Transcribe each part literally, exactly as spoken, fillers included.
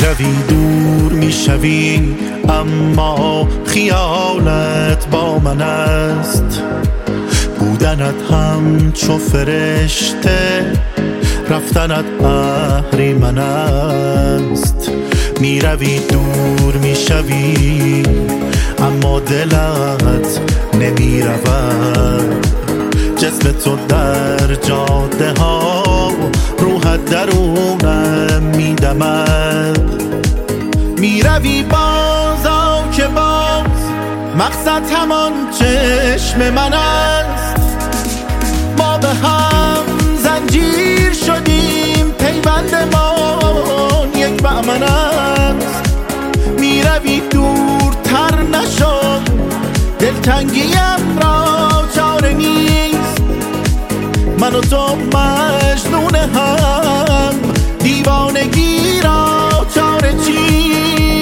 میروی دور میشوی اما خیالت با من است. بودنت همچو فرشته، رفتنت اهریمن است. میروی دور میشوی اما دلت نمیرود. جسم تو در جاده ها، روحت درونم میدمد. میروی باز آو که باز مقصد همان چشم من است. ما به هم زنجیر شدیم، پیوند ما یک بهمن است. میروی دورتر نشو، دلتنگیم را چاره نیست. من و تو مجنون هم، دیوانگی را چاره چیست؟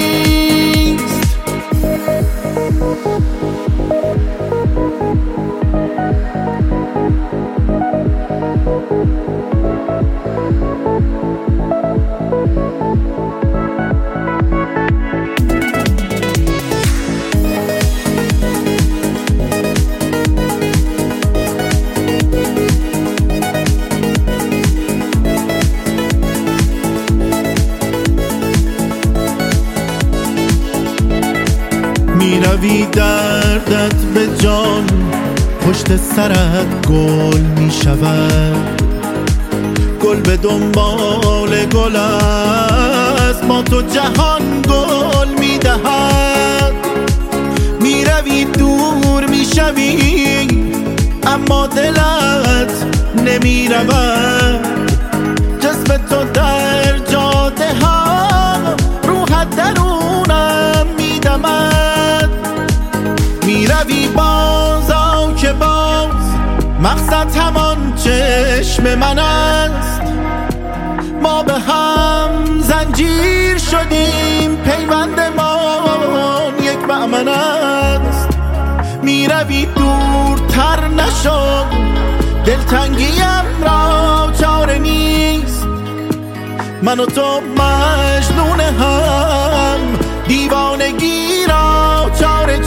میروی دردت به جان، پشت سرت گل میشود. گل به دنبال گل است، ما تو جهان گل میدهد. میروی دور میشوی اما دلت نمیرود. جسم تو در جاده ها، روحت درونم میدمد. میروی باز آو که باز مقصد همان چشم من است. ما به هم زنجیر شدیم، پیوند ما یک بهمن است. میروی دورتر نشو، دلتنگیم را چاره نیست. من و تو مجنون هم، دیوانگی را چاره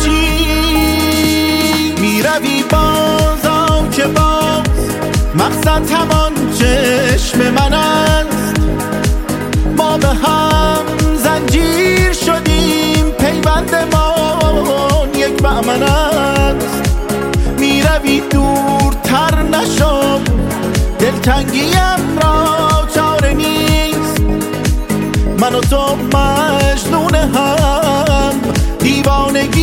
چیست؟ میروی باز آو که باز مقصد همان چشم من است. ما به هم زنجیر شدیم، پیوند ما یک بهمن است. میروی دورتر نشو، دلتنگیم را چاره نیست. من و تو مجنون هم، دیوانگی